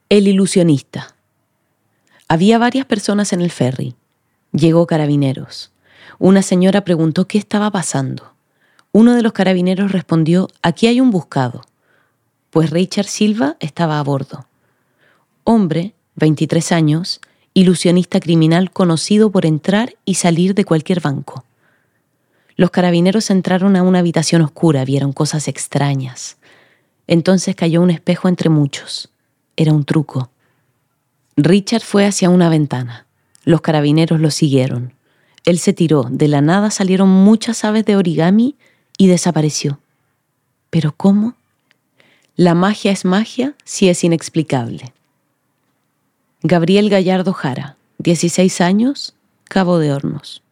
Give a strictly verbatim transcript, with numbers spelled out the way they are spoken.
El ilusionista. Había varias personas en el ferry. Llegó Carabineros. Una señora preguntó qué estaba pasando. Uno de los carabineros respondió: aquí hay un buscado. Pues Richard Silva estaba a bordo. Hombre, veintitrés años, ilusionista criminal conocido por entrar y salir de cualquier banco. Los carabineros entraron a una habitación oscura, vieron cosas extrañas. Entonces cayó un espejo entre muchos. Era un truco. Richard fue hacia una ventana. Los carabineros lo siguieron. Él se tiró. De la nada salieron muchas aves de origami y desapareció. ¿Pero cómo? La magia es magia si es inexplicable. Gabriel Gallardo Jara, dieciséis años, Cabo de Hornos.